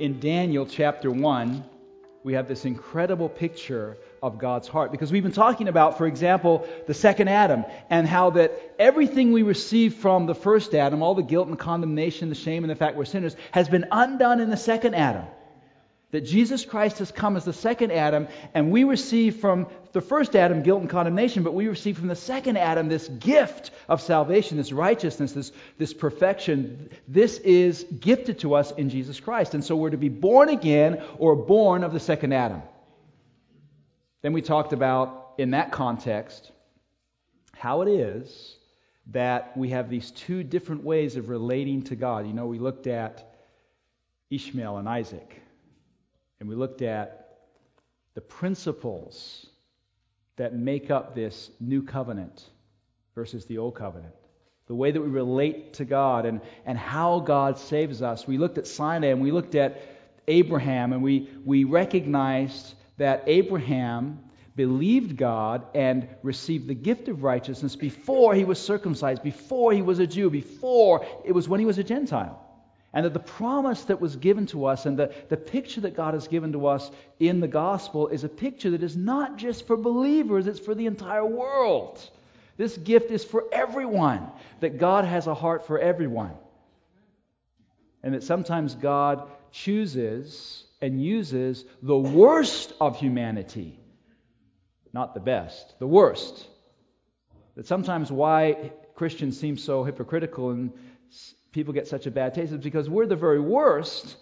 in Daniel chapter 1, we have this incredible picture of God's heart. Because we've been talking about, for example, the second Adam, and how that everything we received from the first Adam, all the guilt and condemnation, the shame and the fact we're sinners, has been undone in the second Adam. That Jesus Christ has come as the second Adam, and we receive from the first Adam guilt and condemnation, but we receive from the second Adam this gift of salvation, this righteousness, this perfection. This is gifted to us in Jesus Christ. And so we're to be born again or born of the second Adam. Then we talked about, in that context, how it is that we have these two different ways of relating to God. You know, we looked at Ishmael and Isaac. And we looked at the principles that make up this new covenant versus the old covenant. The way that we relate to God and how God saves us. We looked at Sinai and we looked at Abraham, and we recognized that Abraham believed God and received the gift of righteousness before he was circumcised, before he was a Jew, before it was when he was a Gentile. And that the promise that was given to us and the picture that God has given to us in the gospel is a picture that is not just for believers, it's for the entire world. This gift is for everyone, that God has a heart for everyone. And that sometimes God chooses and uses the worst of humanity, not the best, the worst. That sometimes why Christians seem so hypocritical and people get such a bad taste is because we're the very worst,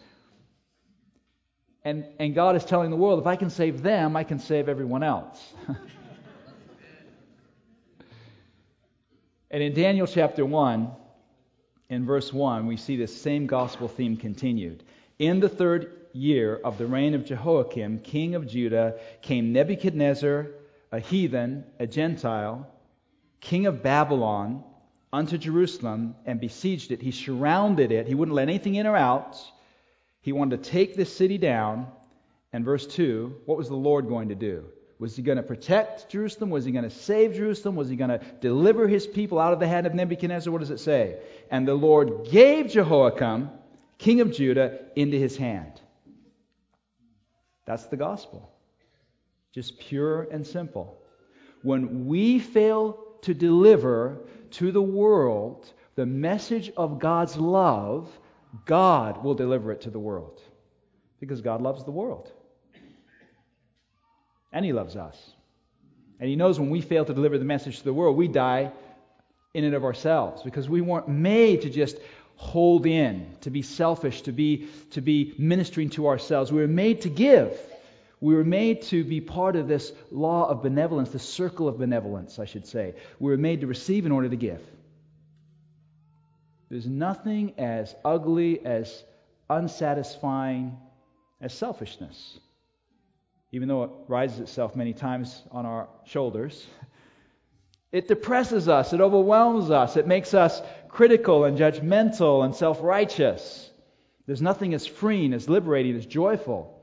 and God is telling the world, if I can save them, I can save everyone else. And in Daniel chapter 1, in verse 1, we see this same gospel theme continued. In the 3rd year of the reign of Jehoiakim, king of Judah, came Nebuchadnezzar, a heathen, a Gentile, king of Babylon, unto Jerusalem, and besieged it. He surrounded it. He wouldn't let anything in or out. He wanted to take this city down. And verse 2, what was the Lord going to do? Was he going to protect Jerusalem? Was he going to save Jerusalem? Was he going to deliver his people out of the hand of Nebuchadnezzar? What does it say? And the Lord gave Jehoiakim, king of Judah, into his hand. That's the gospel. Just pure and simple. When we fail to deliver to the world the message of God's love, God will deliver it to the world. Because God loves the world. And He loves us. And He knows when we fail to deliver the message to the world, we die in and of ourselves. Because we weren't made to just hold in, to be selfish, to be ministering to ourselves. We were made to give. We were made to be part of this law of benevolence, the circle of benevolence, I should say. We were made to receive in order to give. There's nothing as ugly, as unsatisfying as selfishness. Even though it rises itself many times on our shoulders, it depresses us, it overwhelms us, it makes us critical and judgmental and self-righteous. There's nothing as freeing, as liberating, as joyful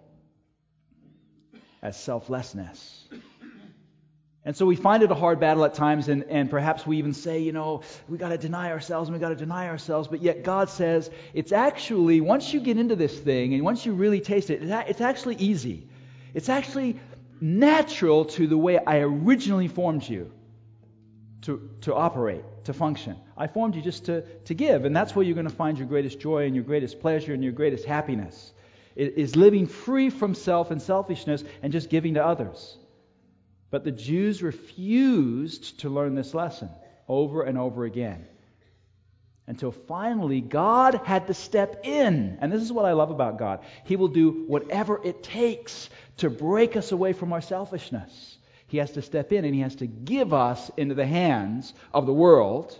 as selflessness. And so we find it a hard battle at times, and perhaps we even say, we got to deny ourselves, and we got to deny ourselves, but yet God says, it's actually, once you get into this thing, and once you really taste it, it's actually easy. It's actually natural to the way I originally formed you to operate, to function. I formed you just to give, and that's where you're going to find your greatest joy and your greatest pleasure and your greatest happiness. It is living free from self and selfishness and just giving to others. But the Jews refused to learn this lesson over and over again. Until finally God had to step in. And this is what I love about God. He will do whatever it takes to break us away from our selfishness. He has to step in and He has to give us into the hands of the world.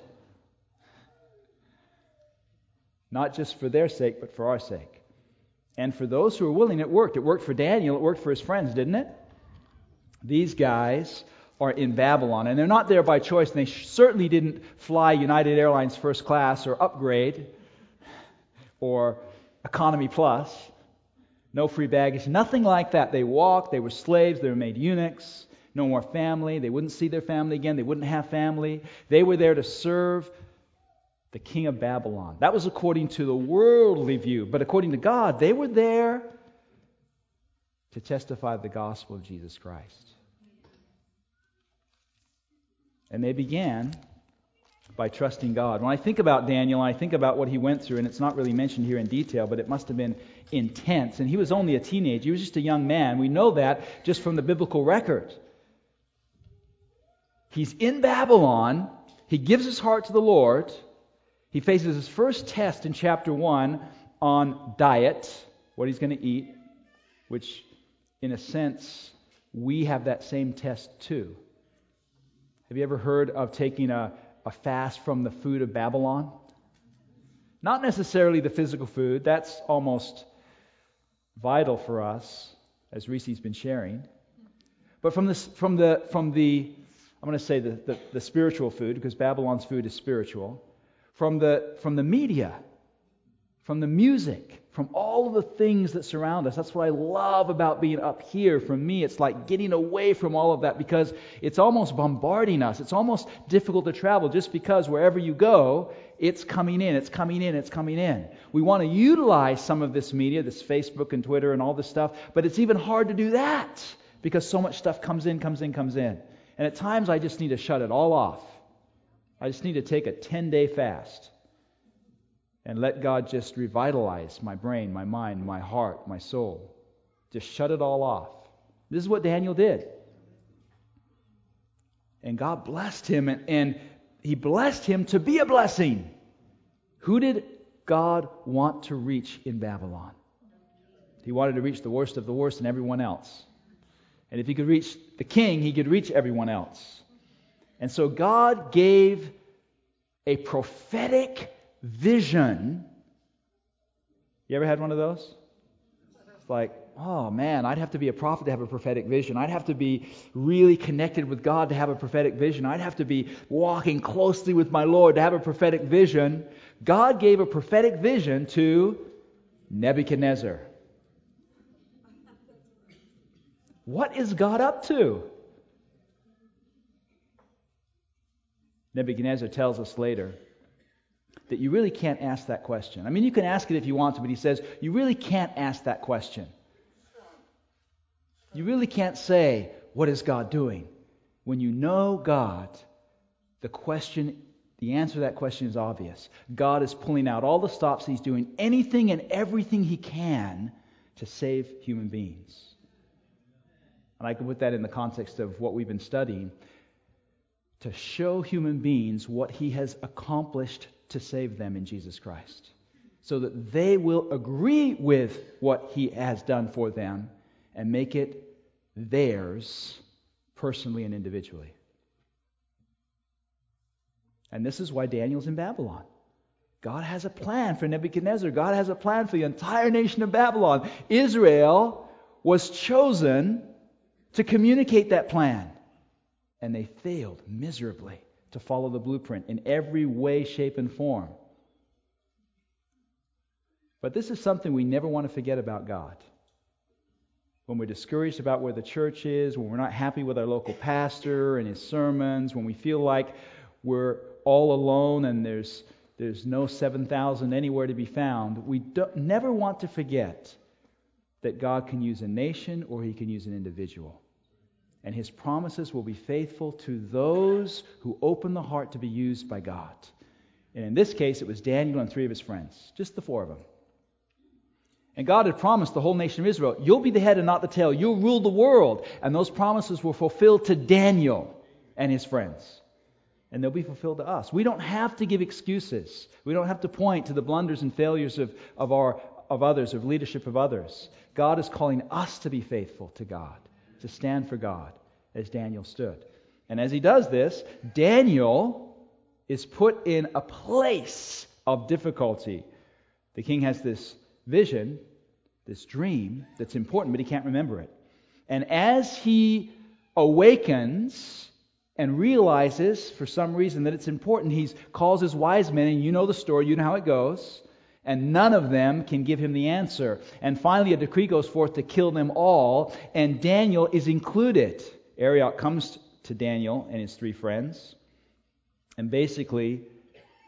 Not just for their sake, but for our sake. And for those who are willing, it worked. It worked for Daniel. It worked for his friends, didn't it? These guys are in Babylon, and they're not there by choice. And they certainly didn't fly United Airlines first class or upgrade or economy plus. No free baggage, nothing like that. They walked, they were slaves, they were made eunuchs, no more family. They wouldn't see their family again. They wouldn't have family. They were there to serve the king of Babylon. That was according to the worldly view. But according to God, they were there to testify the gospel of Jesus Christ. And they began by trusting God. When I think about Daniel, I think about what he went through, and it's not really mentioned here in detail, but it must have been intense. And he was only a teenager. He was just a young man. We know that just from the biblical record. He's in Babylon. He gives his heart to the Lord. He faces his first test in chapter 1 on diet, what he's going to eat, which, in a sense, we have that same test too. Have you ever heard of taking a fast from the food of Babylon? Not necessarily the physical food. That's almost vital for us, as Reese's been sharing. But from the I'm going to say the spiritual food, because Babylon's food is spiritual. From the media, from the music, from all of the things that surround us. That's what I love about being up here. For me, it's like getting away from all of that, because it's almost bombarding us. It's almost difficult to travel, just because wherever you go, it's coming in, it's coming in, it's coming in. We want to utilize some of this media, this Facebook and Twitter and all this stuff, but it's even hard to do that because so much stuff comes in. And at times I just need to shut it all off. I just need to take a 10-day fast and let God just revitalize my brain, my mind, my heart, my soul. Just shut it all off. This is what Daniel did. And God blessed him, and He blessed him to be a blessing. Who did God want to reach in Babylon? He wanted to reach the worst of the worst and everyone else. And if He could reach the king, He could reach everyone else. And so God gave a prophetic vision. You ever had one of those? It's like, oh man, I'd have to be a prophet to have a prophetic vision. I'd have to be really connected with God to have a prophetic vision. I'd have to be walking closely with my Lord to have a prophetic vision. God gave a prophetic vision to Nebuchadnezzar. What is God up to? Nebuchadnezzar tells us later that you really can't ask that question. I mean, you can ask it if you want to, but he says you really can't ask that question. You really can't say, what is God doing? When you know God, the answer to that question is obvious. God is pulling out all the stops. He's doing anything and everything He can to save human beings. And I can put that in the context of what we've been studying, to show human beings what He has accomplished to save them in Jesus Christ, so that they will agree with what He has done for them and make it theirs personally and individually. And this is why Daniel's in Babylon. God has a plan for Nebuchadnezzar. God has a plan for the entire nation of Babylon. Israel was chosen to communicate that plan. And they failed miserably to follow the blueprint in every way, shape, and form. But this is something we never want to forget about God. When we're discouraged about where the church is, when we're not happy with our local pastor and his sermons, when we feel like we're all alone and there's no 7,000 anywhere to be found, we never want to forget that God can use a nation or He can use an individual. And His promises will be faithful to those who open the heart to be used by God. And in this case, it was Daniel and 3 of his friends, just the 4 of them. And God had promised the whole nation of Israel, you'll be the head and not the tail. You'll rule the world. And those promises were fulfilled to Daniel and his friends. And they'll be fulfilled to us. We don't have to give excuses. We don't have to point to the blunders and failures of others, of leadership of others. God is calling us to be faithful to God, to stand for God, as Daniel stood. And as he does this, Daniel is put in a place of difficulty. The king has this vision, this dream that's important, but he can't remember it. And as he awakens and realizes for some reason that it's important, he calls his wise men, and you know the story, you know how it goes, and none of them can give him the answer. And finally a decree goes forth to kill them all, and Daniel is included. Arioch comes to Daniel and his 3 friends and basically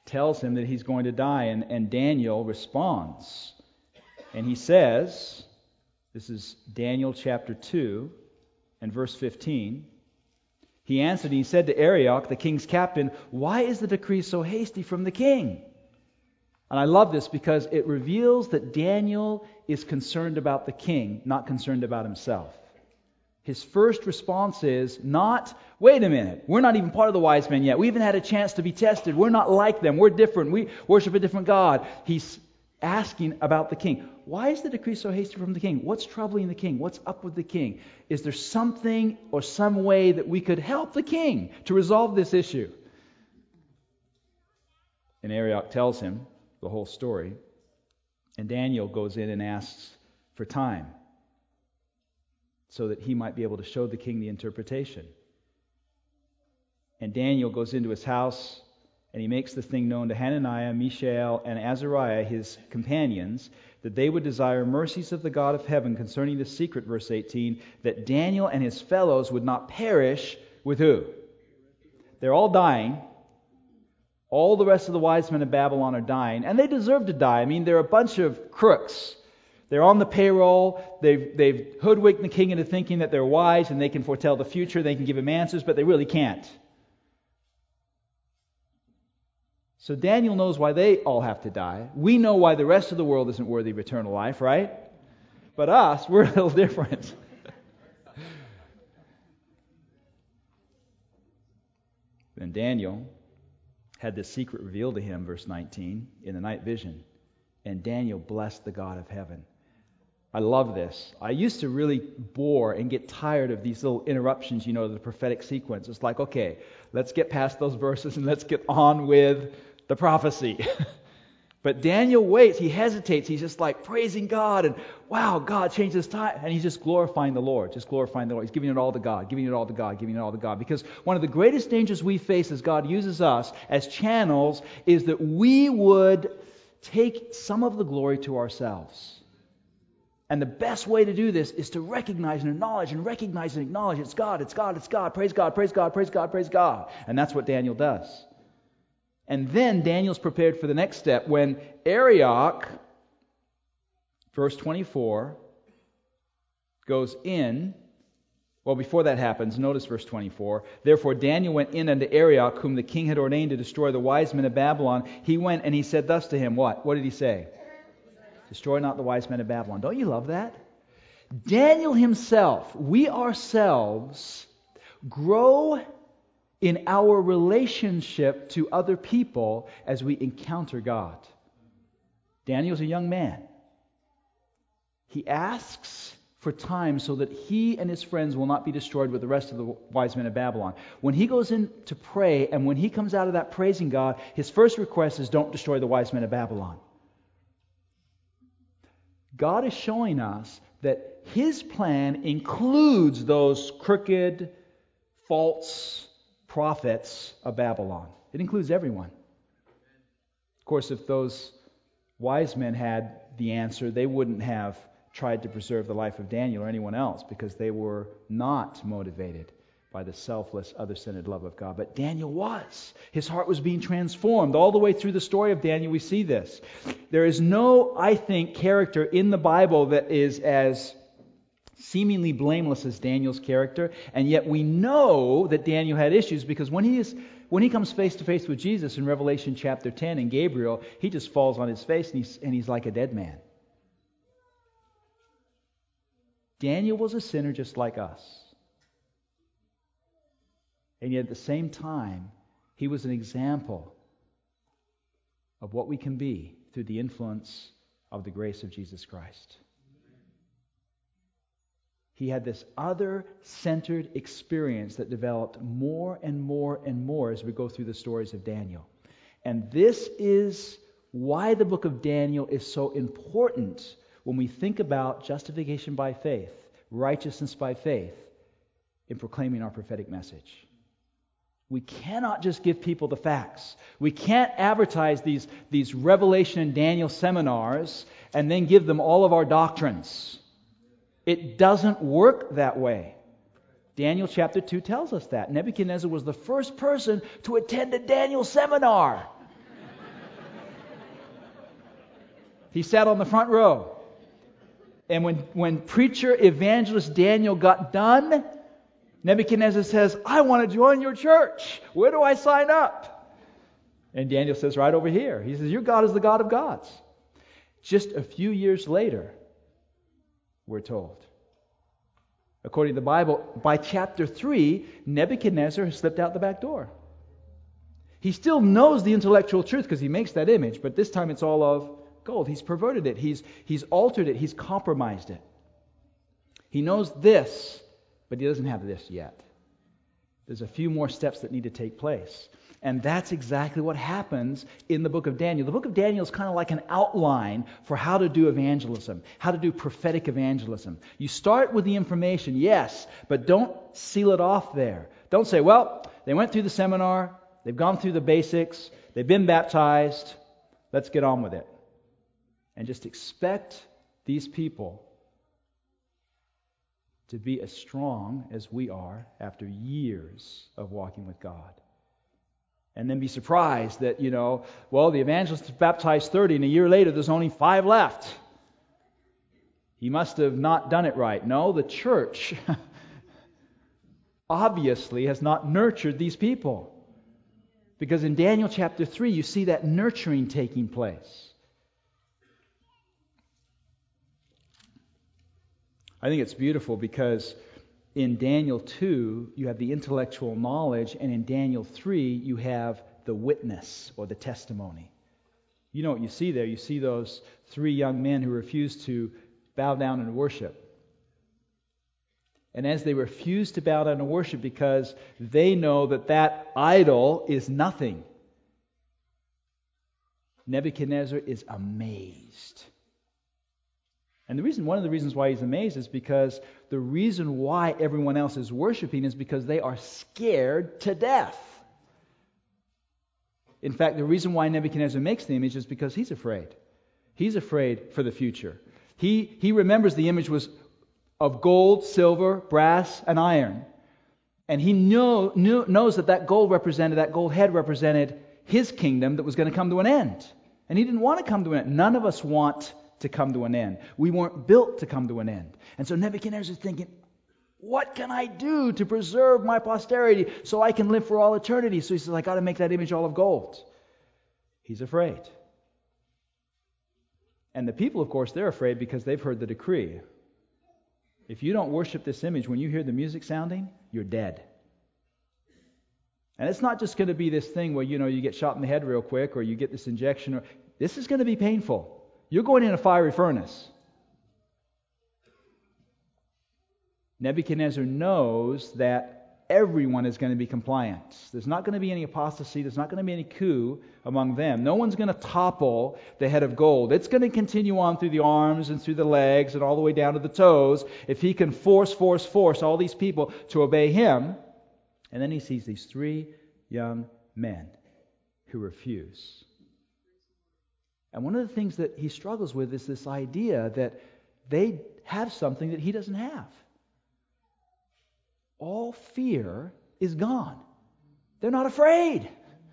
tells him that he's going to die, and Daniel responds. And he says, this is Daniel chapter 2 and verse 15, he answered and he said to Arioch, the king's captain, "Why is the decree so hasty from the king?" And I love this because it reveals that Daniel is concerned about the king, not concerned about himself. His first response is not, wait a minute, we're not even part of the wise men yet. We haven't had a chance to be tested. We're not like them. We're different. We worship a different God. He's asking about the king. Why is the decree so hasty from the king? What's troubling the king? What's up with the king? Is there something or some way that we could help the king to resolve this issue? And Arioch tells him the whole story. And Daniel goes in and asks for time so that he might be able to show the king the interpretation. And Daniel goes into his house and he makes the thing known to Hananiah, Mishael, and Azariah, his companions, that they would desire mercies of the God of heaven concerning the secret, verse 18, that Daniel and his fellows would not perish with who? They're all dying. All the rest of the wise men of Babylon are dying, and they deserve to die. I mean, they're a bunch of crooks. They're on the payroll. They've hoodwinked the king into thinking that they're wise and they can foretell the future. They can give him answers, but they really can't. So Daniel knows why they all have to die. We know why the rest of the world isn't worthy of eternal life, right? But us, we're a little different. Then Daniel had this secret revealed to him, verse 19, in the night vision. And Daniel blessed the God of heaven. I love this. I used to really bore and get tired of these little interruptions, to the prophetic sequence. It's like, okay, let's get past those verses and let's get on with the prophecy. But Daniel waits. He hesitates. He's just like praising God and, wow, God changed his time. And he's just glorifying the Lord. He's giving it all to God, giving it all to God, giving it all to God. Because one of the greatest dangers we face as God uses us as channels is that we would take some of the glory to ourselves. And the best way to do this is to recognize and acknowledge it's God, it's God, it's God. Praise God, praise God, praise God, praise God. And that's what Daniel does. And then Daniel's prepared for the next step when Arioch, verse 24, goes in. Well, before that happens, notice verse 24. Therefore Daniel went in unto Arioch, whom the king had ordained to destroy the wise men of Babylon. He went and he said thus to him, what? What did he say? Destroy not the wise men of Babylon. Don't you love that? Daniel himself, we ourselves grow in our relationship to other people as we encounter God. Daniel's a young man. He asks for time so that he and his friends will not be destroyed with the rest of the wise men of Babylon. When he goes in to pray, and when he comes out of that praising God, his first request is, don't destroy the wise men of Babylon. God is showing us that his plan includes those crooked, false prophets of Babylon. It includes everyone. Of course, if those wise men had the answer, they wouldn't have tried to preserve the life of Daniel or anyone else because they were not motivated by the selfless, other-centered love of God. But Daniel was. His heart was being transformed. All the way through the story of Daniel, we see this. There is no, I think, character in the Bible that is as seemingly blameless as Daniel's character, and yet we know that Daniel had issues because when he comes face to face with Jesus in Revelation chapter 10 and Gabriel, he just falls on his face and he's like a dead man. Daniel was a sinner just like us. And yet at the same time, he was an example of what we can be through the influence of the grace of Jesus Christ. He had this other-centered experience that developed more and more and more as we go through the stories of Daniel. And this is why the book of Daniel is so important when we think about justification by faith, righteousness by faith, in proclaiming our prophetic message. We cannot just give people the facts. We can't advertise these Revelation and Daniel seminars and then give them all of our doctrines. It doesn't work that way. Daniel chapter 2 tells us that. Nebuchadnezzar was the first person to attend a Daniel seminar. He sat on the front row. And when preacher evangelist Daniel got done, Nebuchadnezzar says, I want to join your church. Where do I sign up? And Daniel says, right over here. He says, your God is the God of gods. Just a few years later, we're told, according to the Bible, by chapter 3, Nebuchadnezzar has slipped out the back door. He still knows the intellectual truth because he makes that image, but this time it's all of gold. He's perverted it. He's altered it. He's compromised it. He knows this, but he doesn't have this yet. There's a few more steps that need to take place. And that's exactly what happens in the book of Daniel. The book of Daniel is kind of like an outline for how to do evangelism, how to do prophetic evangelism. You start with the information, yes, but don't seal it off there. Don't say, well, they went through the seminar, they've gone through the basics, they've been baptized, let's get on with it. And just expect these people to be as strong as we are after years of walking with God. And then be surprised that, the evangelist baptized 30 and a year later there's only 5 left. He must have not done it right. No, the church obviously has not nurtured these people. Because in Daniel chapter 3 you see that nurturing taking place. I think it's beautiful because in Daniel 2, you have the intellectual knowledge, and in Daniel 3, you have the witness or the testimony. You know what you see there? You see those 3 young men who refused to bow down and worship. And as they refuse to bow down and worship because they know that idol is nothing, Nebuchadnezzar is amazed. And one of the reasons why he's amazed is because the reason why everyone else is worshiping is because they are scared to death. In fact, the reason why Nebuchadnezzar makes the image is because he's afraid. He's afraid for the future. He remembers the image was of gold, silver, brass, and iron. And he knows that gold head represented his kingdom that was going to come to an end. And he didn't want to come to an end. None of us want to come to an end. We weren't built to come to an end. And so Nebuchadnezzar is thinking, what can I do to preserve my posterity so I can live for all eternity? So he says, I got to make that image all of gold. He's afraid. And the people, of course, they're afraid because they've heard the decree. If you don't worship this image, when you hear the music sounding, you're dead. And it's not just going to be this thing where, you get shot in the head real quick or you get this injection. This is going to be painful. You're going in a fiery furnace. Nebuchadnezzar knows that everyone is going to be compliant. There's not going to be any apostasy. There's not going to be any coup among them. No one's going to topple the head of gold. It's going to continue on through the arms and through the legs and all the way down to the toes if he can force all these people to obey him. And then he sees these 3 young men who refuse. And one of the things that he struggles with is this idea that they have something that he doesn't have. All fear is gone. They're not afraid.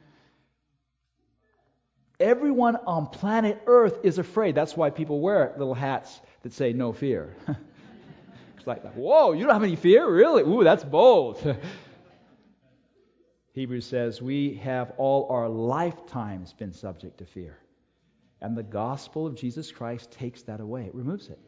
Everyone on planet Earth is afraid. That's why people wear little hats that say no fear. It's like, whoa, you don't have any fear? Really? Ooh, that's bold. Hebrews says, we have all our lifetimes been subject to fear. And the gospel of Jesus Christ takes that away. It removes it.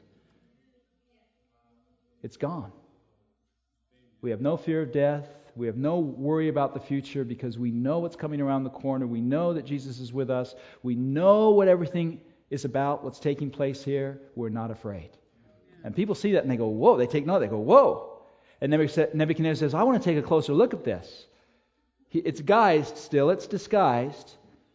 It's gone. We have no fear of death. We have no worry about the future because we know what's coming around the corner. We know that Jesus is with us. We know what everything is about, what's taking place here. We're not afraid. And people see that and they go, whoa. They take note. They go, whoa. And Nebuchadnezzar says, I want to take a closer look at this. It's guised still. It's disguised.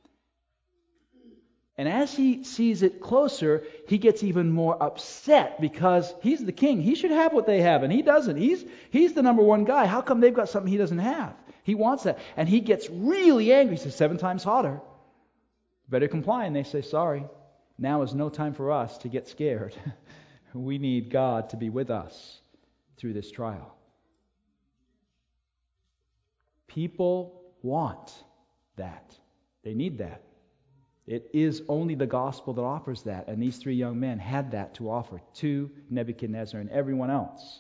And as he sees it closer, he gets even more upset because he's the king. He should have what they have, and he doesn't. He's the number one guy. How come they've got something he doesn't have? He wants that. And he gets really angry. He says, 7 times hotter. Better comply. And they say, sorry, now is no time for us to get scared. We need God to be with us through this trial. People want that. They need that. It is only the gospel that offers that, and these 3 young men had that to offer to Nebuchadnezzar and everyone else.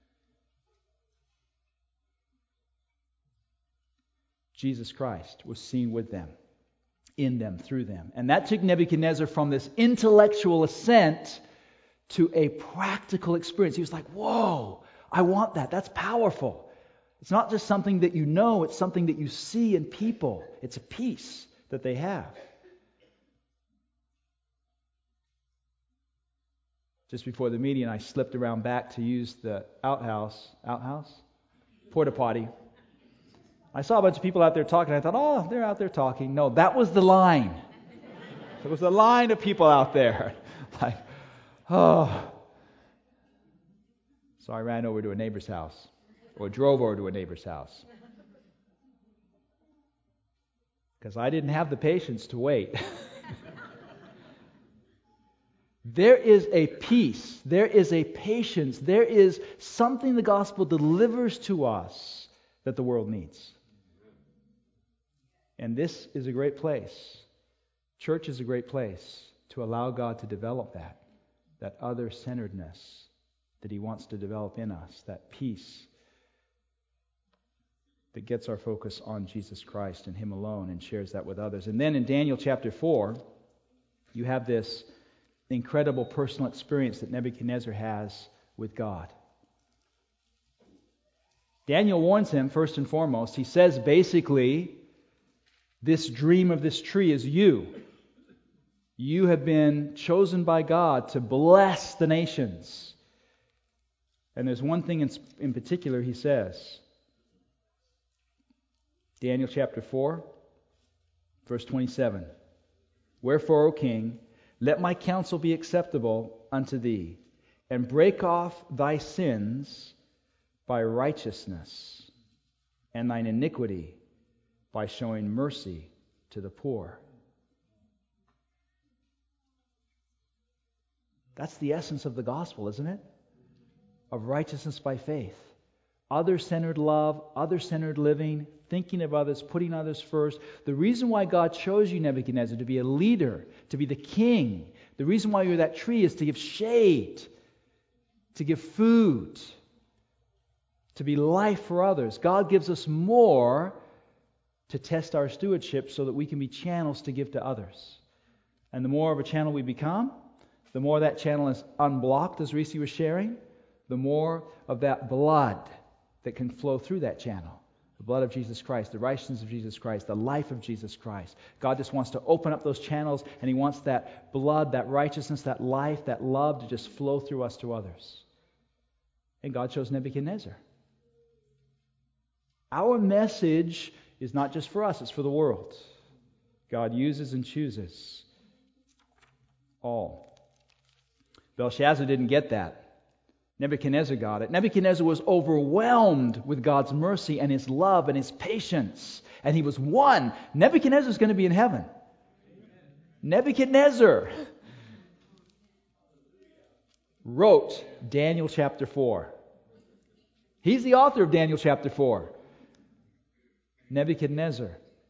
Jesus Christ was seen with them, in them, through them. And that took Nebuchadnezzar from this intellectual assent to a practical experience. He was like, whoa, I want that. That's powerful. It's not just something that you know, it's something that you see in people. It's a peace that they have. Just before the meeting, I slipped around back to use the outhouse, porta potty. I saw a bunch of people out there talking. I thought, oh, they're out there talking. No, that was the line. There was a line of people out there. Like, oh. So I ran over to a neighbor's house, or drove over to a neighbor's house. Because I didn't have the patience to wait. There is a peace, there is a patience, there is something the gospel delivers to us that the world needs. And this is a great place. Church is a great place to allow God to develop that other-centeredness that He wants to develop in us, that peace that gets our focus on Jesus Christ and Him alone and shares that with others. And then in Daniel chapter 4, you have this incredible personal experience that Nebuchadnezzar has with God. Daniel warns him, first and foremost. He says basically, this dream of this tree is you. You have been chosen by God to bless the nations. And there's one thing in particular he says. Daniel chapter 4, verse 27. Wherefore, O king, let my counsel be acceptable unto thee, and break off thy sins by righteousness, and thine iniquity by showing mercy to the poor. That's the essence of the gospel, isn't it? Of righteousness by faith. Other-centered love, other-centered living, thinking of others, putting others first. The reason why God chose you, Nebuchadnezzar, to be a leader, to be the king, the reason why you're that tree is to give shade, to give food, to be life for others. God gives us more to test our stewardship so that we can be channels to give to others. And the more of a channel we become, the more that channel is unblocked, as Reese was sharing, the more of that blood that can flow through that channel. The blood of Jesus Christ, the righteousness of Jesus Christ, the life of Jesus Christ. God just wants to open up those channels, and He wants that blood, that righteousness, that life, that love to just flow through us to others. And God chose Nebuchadnezzar. Our message is not just for us, it's for the world. God uses and chooses all. Belshazzar didn't get that. Nebuchadnezzar got it. Nebuchadnezzar was overwhelmed with God's mercy and His love and His patience. And he was one. Nebuchadnezzar's going to be in heaven. Nebuchadnezzar wrote Daniel chapter 4. He's the author of Daniel chapter 4. Nebuchadnezzar.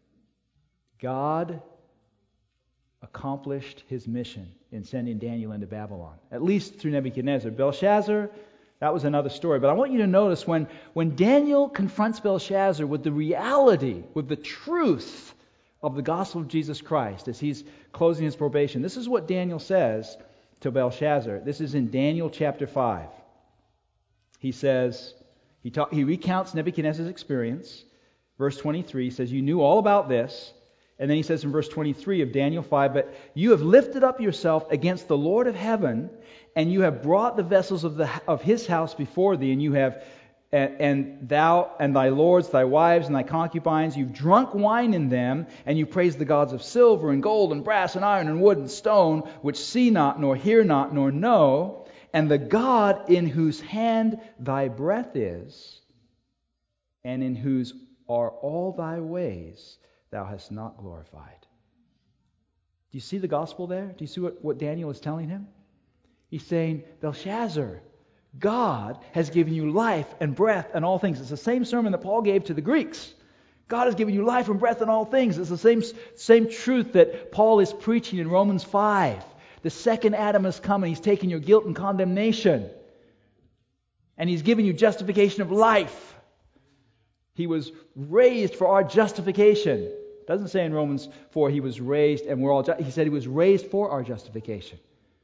God accomplished His mission in sending Daniel into Babylon, at least through Nebuchadnezzar. Belshazzar, that was another story. But I want you to notice when Daniel confronts Belshazzar with the reality, with the truth of the gospel of Jesus Christ as he's closing his probation, this is what Daniel says to Belshazzar. This is in Daniel chapter 5. He says, he recounts Nebuchadnezzar's experience. Verse 23 says, you knew all about this. And then he says in verse 23 of Daniel 5, but you have lifted up yourself against the Lord of heaven, and you have brought the vessels of His house before thee, and you have, and thou and thy lords, thy wives and thy concubines, you've drunk wine in them, and you praise the gods of silver and gold and brass and iron and wood and stone, which see not, nor hear not, nor know, and the God in whose hand thy breath is, and in whose are all thy ways, thou hast not glorified. Do you see the gospel there? Do you see what Daniel is telling him? He's saying, Belshazzar, God has given you life and breath and all things. It's the same sermon that Paul gave to the Greeks. God has given you life and breath and all things. It's the same truth that Paul is preaching in Romans 5. The second Adam has come and he's taken your guilt and condemnation. And he's given you justification of life. He was raised for our justification. It doesn't say in Romans 4 he was raised and we're all he said he was raised for our justification.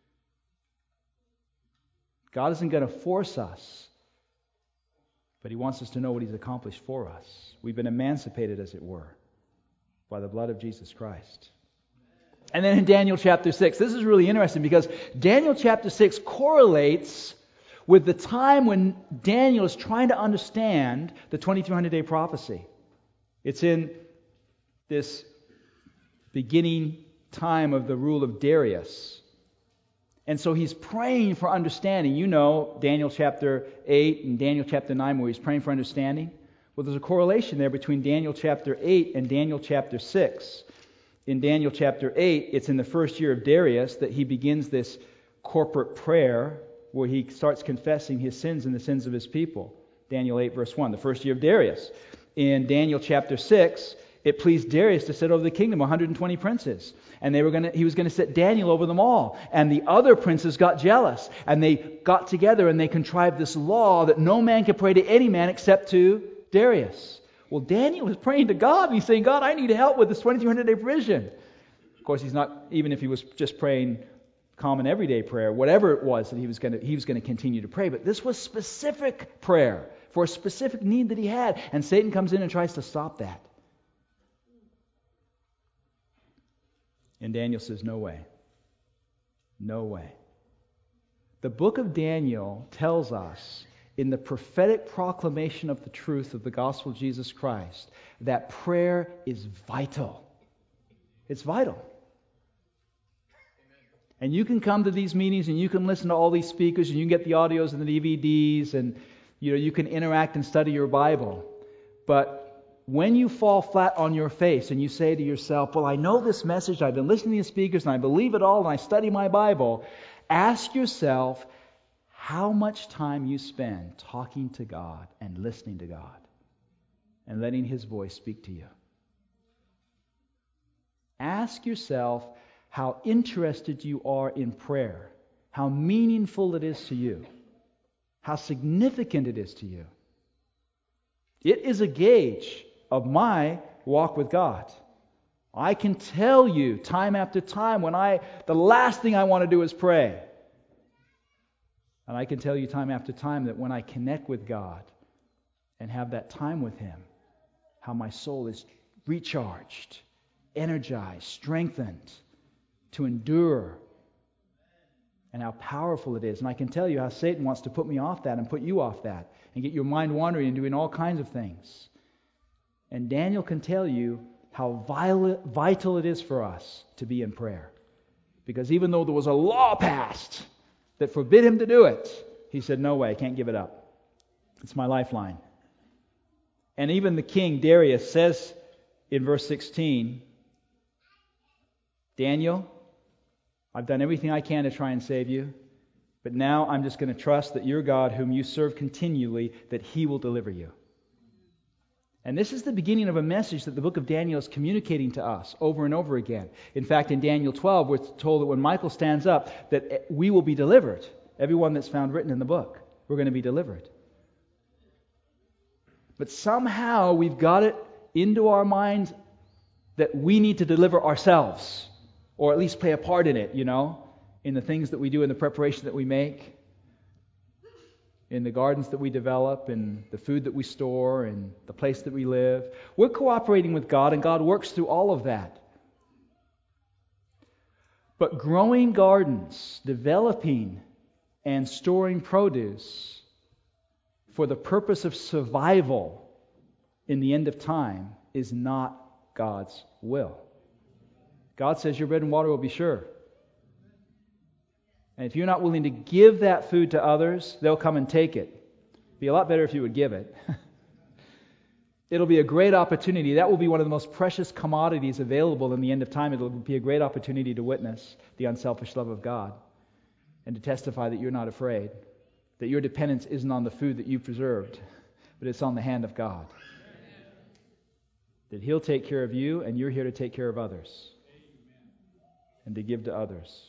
God isn't going to force us, but He wants us to know what He's accomplished for us. We've been emancipated, as it were, by the blood of Jesus Christ. And then in Daniel chapter 6, this is really interesting because Daniel chapter 6 correlates with the time when Daniel is trying to understand the 2300-day prophecy. It's in this beginning time of the rule of Darius. And so he's praying for understanding. You know Daniel chapter 8 and Daniel chapter 9 where he's praying for understanding. Well, there's a correlation there between Daniel chapter 8 and Daniel chapter 6. In Daniel chapter 8, it's in the first year of Darius that he begins this corporate prayer where he starts confessing his sins and the sins of his people. Daniel 8 verse 1, the first year of Darius. In Daniel chapter 6, it pleased Darius to set over the kingdom 120 princes. And he was going to set Daniel over them all. And the other princes got jealous. And they got together and they contrived this law that no man could pray to any man except to Darius. Well, Daniel is praying to God and he's saying, God, I need help with this 2300-day provision. Of course, he's not, even if he was just praying common everyday prayer, whatever it was that he was going to continue to pray. But this was specific prayer for a specific need that he had. And Satan comes in and tries to stop that. And Daniel says, no way. No way. The book of Daniel tells us in the prophetic proclamation of the truth of the gospel of Jesus Christ that prayer is vital. It's vital. And you can come to these meetings and you can listen to all these speakers and you can get the audios and the DVDs and you can interact and study your Bible. But when you fall flat on your face and you say to yourself, well, I know this message, I've been listening to the speakers and I believe it all and I study my Bible, ask yourself how much time you spend talking to God and listening to God and letting His voice speak to you. Ask yourself how interested you are in prayer, how meaningful it is to you, how significant it is to you. It is a gauge of my walk with God. I can tell you time after time when the last thing I want to do is pray. And I can tell you time after time that when I connect with God and have that time with Him, how my soul is recharged, energized, strengthened to endure, and how powerful it is. And I can tell you how Satan wants to put me off that and put you off that and get your mind wandering and doing all kinds of things. And Daniel can tell you how vital it is for us to be in prayer. Because even though there was a law passed that forbid him to do it, he said, no way, I can't give it up. It's my lifeline. And even the king, Darius, says in verse 16, Daniel, I've done everything I can to try and save you, but now I'm just going to trust that your God, whom you serve continually, that He will deliver you. And this is the beginning of a message that the book of Daniel is communicating to us over and over again. In fact, in Daniel 12, we're told that when Michael stands up, that we will be delivered. Everyone that's found written in the book, we're going to be delivered. But somehow we've got it into our minds that we need to deliver ourselves, or at least play a part in it, in the things that we do, in the preparation that we make, in the gardens that we develop, in the food that we store, in the place that we live. We're cooperating with God, and God works through all of that. But growing gardens, developing and storing produce for the purpose of survival in the end of time is not God's will. God says your bread and water will be sure. And if you're not willing to give that food to others, they'll come and take it. It'd be a lot better if you would give it. It'll be a great opportunity. That will be one of the most precious commodities available in the end of time. It'll be a great opportunity to witness the unselfish love of God and to testify that you're not afraid, that your dependence isn't on the food that you preserved, but it's on the hand of God. That He'll take care of you, and you're here to take care of others and to give to others.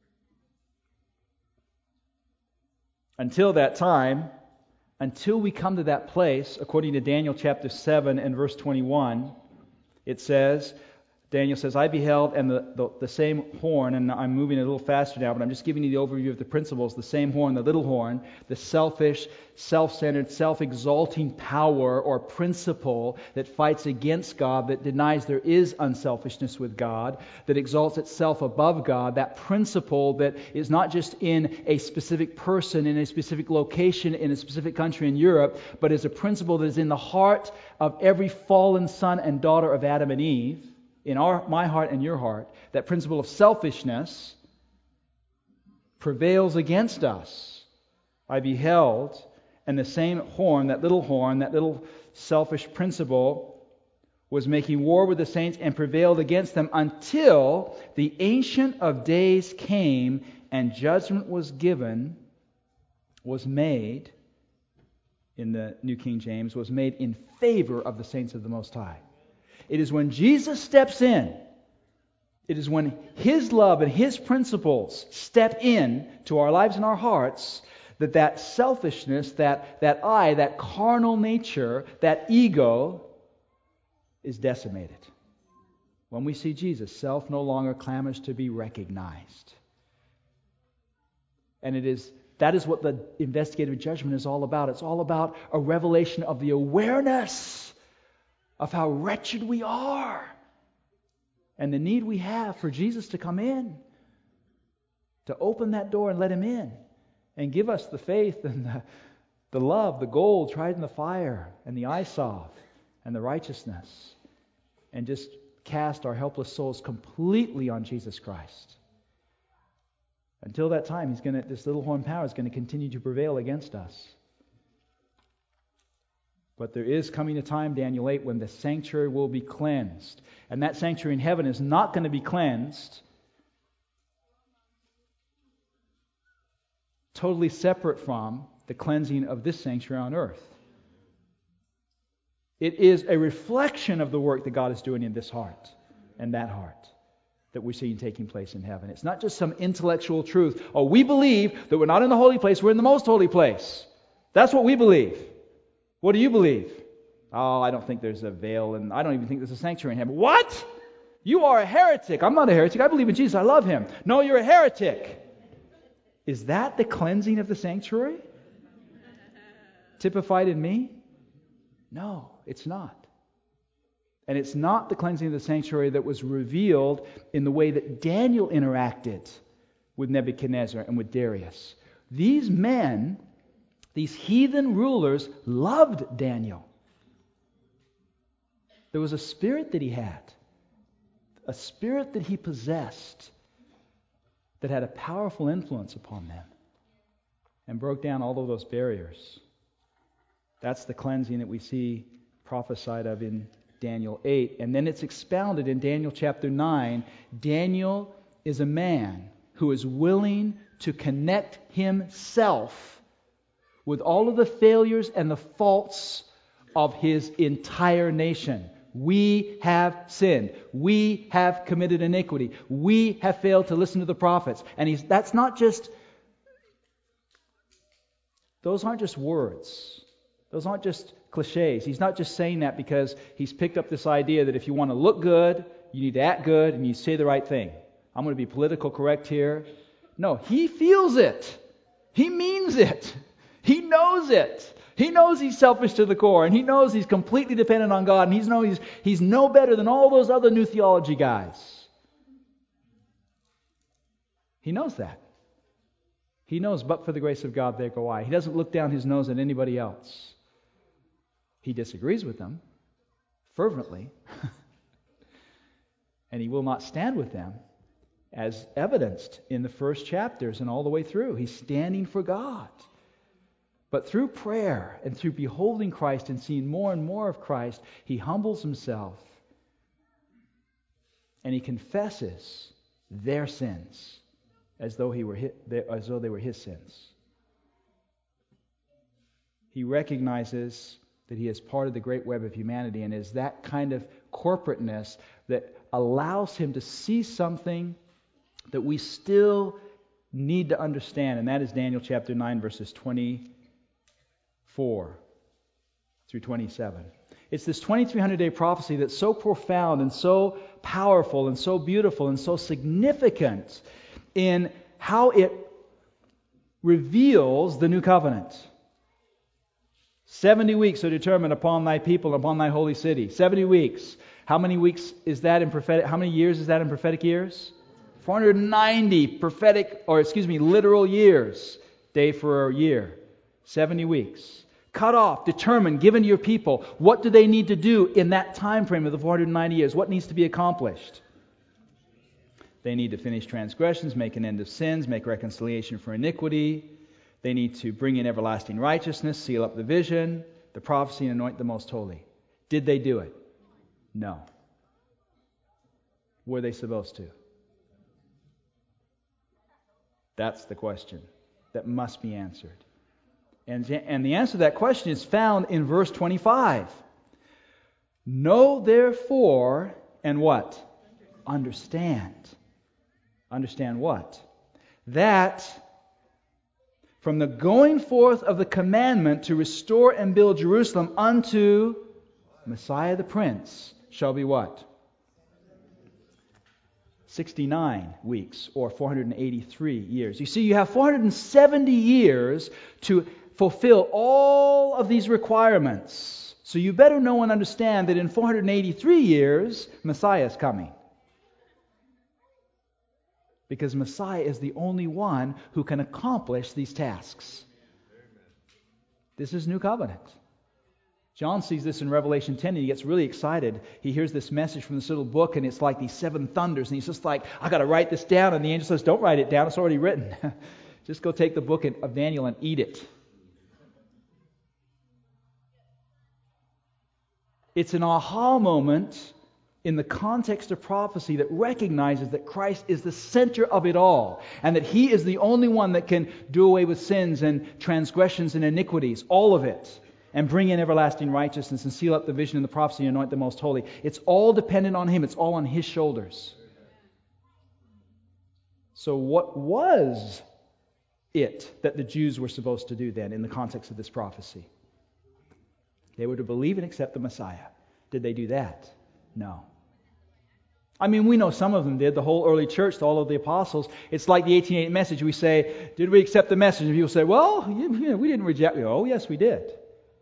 Until that time, until we come to that place, according to Daniel chapter 7 and verse 21, it says, Daniel says, I beheld, and the same horn, and I'm moving a little faster now, but I'm just giving you the overview of the principles. The same horn, the little horn, the selfish, self-centered, self-exalting power or principle that fights against God, that denies there is unselfishness with God, that exalts itself above God, that principle that is not just in a specific person, in a specific location, in a specific country in Europe, but is a principle that is in the heart of every fallen son and daughter of Adam and Eve, in my heart and your heart. That principle of selfishness prevails against us. I beheld, and the same horn, that little selfish principle, was making war with the saints and prevailed against them until the Ancient of Days came and judgment was made, in the New King James, was made in favor of the saints of the Most High. It is when Jesus steps in, it is when His love and His principles step in to our lives and our hearts, that selfishness, that carnal nature, that ego is decimated. When we see Jesus, self no longer clamors to be recognized. And that is what the investigative judgment is all about. It's all about a revelation of the awareness of how wretched we are and the need we have for Jesus to come in, to open that door and let Him in and give us the faith and the love, the gold tried in the fire, and the eyesoph and the righteousness, and just cast our helpless souls completely on Jesus Christ. Until that time, this little horn power is going to continue to prevail against us. But there is coming a time, Daniel 8, when the sanctuary will be cleansed. And that sanctuary in heaven is not going to be cleansed totally separate from the cleansing of this sanctuary on earth. It is a reflection of the work that God is doing in this heart and that heart that we're seeing taking place in heaven. It's not just some intellectual truth. Oh, we believe that we're not in the holy place, we're in the most holy place. That's what we believe. What do you believe? Oh, I don't think there's a veil, and I don't even think there's a sanctuary in heaven. What? You are a heretic. I'm not a heretic. I believe in Jesus. I love Him. No, you're a heretic. Is that the cleansing of the sanctuary? Typified in me? No, it's not. And it's not the cleansing of the sanctuary that was revealed in the way that Daniel interacted with Nebuchadnezzar and with Darius. These men, these heathen rulers, loved Daniel. There was a spirit that he had, a spirit that he possessed, that had a powerful influence upon them and broke down all of those barriers. That's the cleansing that we see prophesied of in Daniel 8. And then it's expounded in Daniel chapter 9. Daniel is a man who is willing to connect himself with all of the failures and the faults of his entire nation. We have sinned. We have committed iniquity. We have failed to listen to the prophets. And that's not just, those aren't just words. Those aren't just cliches. He's not just saying that because he's picked up this idea that if you want to look good, you need to act good, and you say the right thing. I'm going to be political correct here. No, he feels it. He means it. He knows it. He knows he's selfish to the core, and he knows he's completely dependent on God, and he's no better than all those other new theology guys. He knows that. He knows, but for the grace of God, there go I. He doesn't look down his nose at anybody else. He disagrees with them fervently, and he will not stand with them, as evidenced in the first chapters and all the way through. He's standing for God. But through prayer and through beholding Christ and seeing more and more of Christ, he humbles himself and he confesses their sins as though they were his sins. He recognizes that he is part of the great web of humanity and is that kind of corporateness that allows him to see something that we still need to understand, and that is Daniel chapter 9, verses 24 through 27. It's this 2,300-day prophecy that's so profound and so powerful and so beautiful and so significant in how it reveals the new covenant. 70 weeks are determined upon thy people and upon thy holy city. 70 weeks. How many weeks is that in prophetic? How many years is that in prophetic years? 490 literal years. Day for a year. 70 weeks. Cut off, determined, given to your people. What do they need to do in that time frame of the 490 years? What needs to be accomplished? They need to finish transgressions, make an end of sins, make reconciliation for iniquity. They need to bring in everlasting righteousness, seal up the vision, the prophecy, and anoint the most holy. Did they do it? No. Were they supposed to? That's the question that must be answered. And the answer to that question is found in verse 25. Know therefore, and what? Understand. Understand what? That from the going forth of the commandment to restore and build Jerusalem unto Messiah the Prince shall be what? 69 weeks, or 483 years. You see, you have 470 years to fulfill all of these requirements. So you better know and understand that in 483 years, Messiah is coming. Because Messiah is the only one who can accomplish these tasks. This is New Covenant. John sees this in Revelation 10 and he gets really excited. He hears this message from this little book and it's like these 7 thunders. And he's just like, I got to write this down. And the angel says, don't write it down. It's already written. Just go take the book of Daniel and eat it. It's an aha moment in the context of prophecy that recognizes that Christ is the center of it all and that He is the only one that can do away with sins and transgressions and iniquities, all of it, and bring in everlasting righteousness and seal up the vision and the prophecy and anoint the most holy. It's all dependent on Him. It's all on His shoulders. So what was it that the Jews were supposed to do then in the context of this prophecy? They were to believe and accept the Messiah. Did they do that? No. I mean, we know some of them did. The whole early church, all of the apostles. It's like the 1888 message. We say, did we accept the message? And people say, well, we didn't reject it. Oh, yes, we did.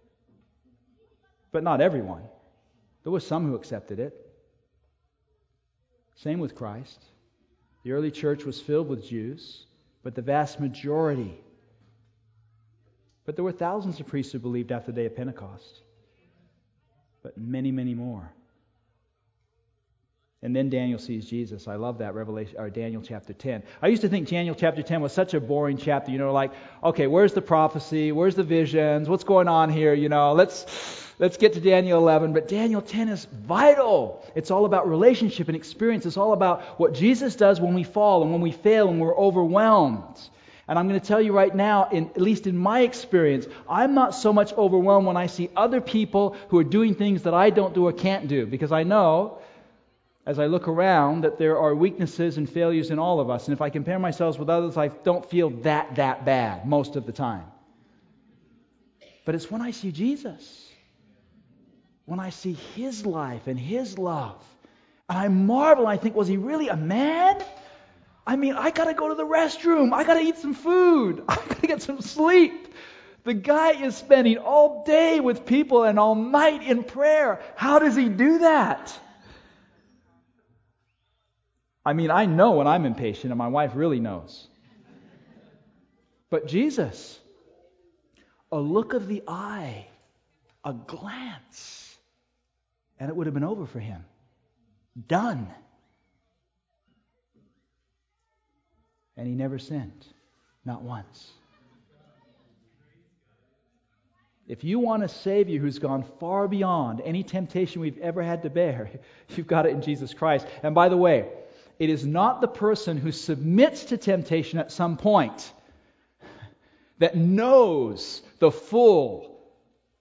But not everyone. There were some who accepted it. Same with Christ. The early church was filled with Jews, but the vast majority. But there were thousands of priests who believed after the day of Pentecost. But many, many more. And then Daniel sees Jesus. I love that Daniel chapter 10. I used to think Daniel chapter 10 was such a boring chapter. Like, okay, where's the prophecy? Where's the visions? What's going on here? Let's get to Daniel 11. But Daniel 10 is vital. It's all about relationship and experience. It's all about what Jesus does when we fall and when we fail and we're overwhelmed. And I'm going to tell you right now, at least in my experience, I'm not so much overwhelmed when I see other people who are doing things that I don't do or can't do. Because I know, as I look around, that there are weaknesses and failures in all of us. And if I compare myself with others, I don't feel that bad most of the time. But it's when I see Jesus, when I see His life and His love, and I marvel, I think, was He really a man? I mean, I got to go to the restroom. I got to eat some food. I got to get some sleep. The guy is spending all day with people and all night in prayer. How does he do that? I mean, I know when I'm impatient, and my wife really knows. But Jesus, a look of the eye, a glance, and it would have been over for Him. Done. And He never sinned. Not once. If you want a Savior who's gone far beyond any temptation we've ever had to bear, you've got it in Jesus Christ. And by the way, it is not the person who submits to temptation at some point that knows the full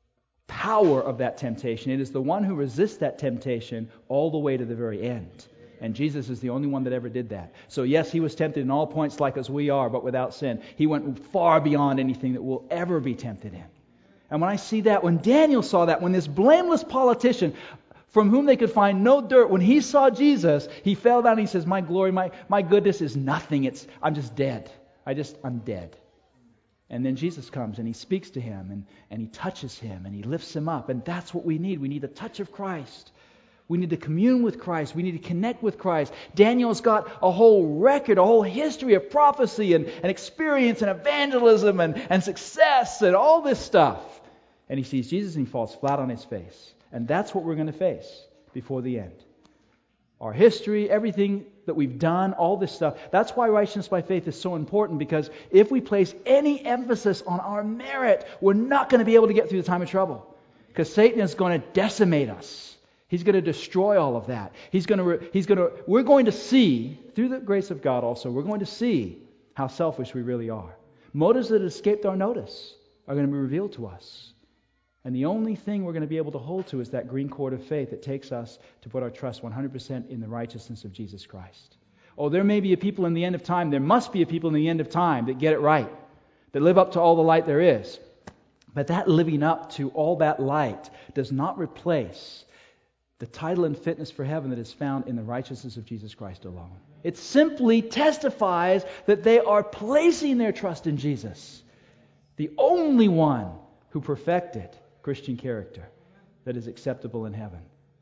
power of that temptation. It is the one who resists that temptation all the way to the very end. And Jesus is the only one that ever did that. So yes, he was tempted in all points like as we are, but without sin. He went far beyond anything that we'll ever be tempted in. And when I see that, when Daniel saw that, when this blameless politician from whom they could find no dirt, when he saw Jesus, he fell down and he says, my glory, my goodness is nothing. I'm just dead. I'm dead. And then Jesus comes and he speaks to him and he touches him and he lifts him up. And that's what we need. We need the touch of Christ. We need to commune with Christ. We need to connect with Christ. Daniel's got a whole record, a whole history of prophecy and experience and evangelism and success and all this stuff. And he sees Jesus and he falls flat on his face. And that's what we're going to face before the end. Our history, everything that we've done, all this stuff. That's why righteousness by faith is so important, because if we place any emphasis on our merit, we're not going to be able to get through the time of trouble. Because Satan is going to decimate us. He's going to destroy all of that. We're going to see, through the grace of God also, we're going to see how selfish we really are. Motives that escaped our notice are going to be revealed to us. And the only thing we're going to be able to hold to is that green cord of faith that takes us to put our trust 100% in the righteousness of Jesus Christ. Oh, there may be a people in the end of time, there must be a people in the end of time that get it right, that live up to all the light there is. But that living up to all that light does not replace the title and fitness for heaven that is found in the righteousness of Jesus Christ alone. It simply testifies that they are placing their trust in Jesus, the only one who perfected Christian character that is acceptable in heaven.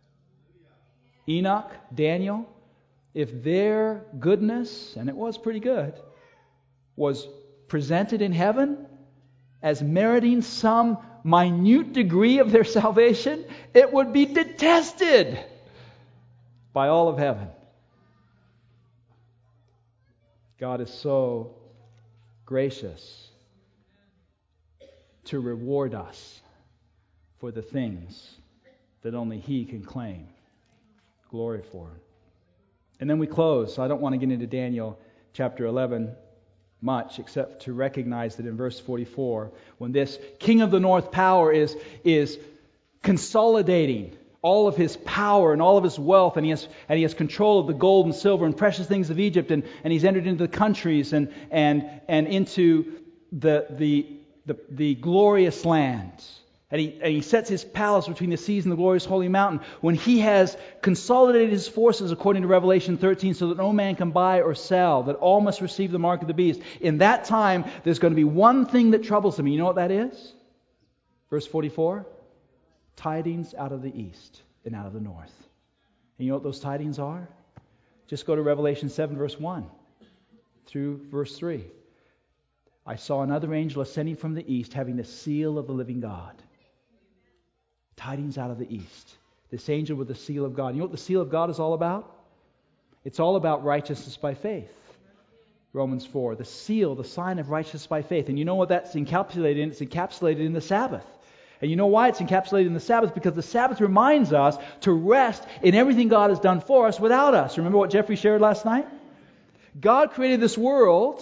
Enoch, Daniel, if their goodness, and it was pretty good, was presented in heaven as meriting some minute degree of their salvation, it would be detested by all of heaven. God is so gracious to reward us for the things that only He can claim glory for. And then we close. I don't want to get into Daniel chapter 11 much, except to recognize that in verse 44, when this king of the north power is consolidating all of his power and all of his wealth, and he has control of the gold and silver and precious things of Egypt, and he's entered into the countries and into the glorious land. And he sets his palace between the seas and the glorious holy mountain. When he has consolidated his forces according to Revelation 13 so that no man can buy or sell, that all must receive the mark of the beast. In that time, there's going to be one thing that troubles him. You know what that is? Verse 44. Tidings out of the east and out of the north. And you know what those tidings are? Just go to Revelation 7 verse 1 through verse 3. I saw another angel ascending from the east having the seal of the living God. Tidings out of the east. This angel with the seal of God. You know what the seal of God is all about? It's all about righteousness by faith. Romans 4. The seal, the sign of righteousness by faith. And you know what that's encapsulated in? It's encapsulated in the Sabbath. And you know why it's encapsulated in the Sabbath? Because the Sabbath reminds us to rest in everything God has done for us without us. Remember what Jeffrey shared last night? God created this world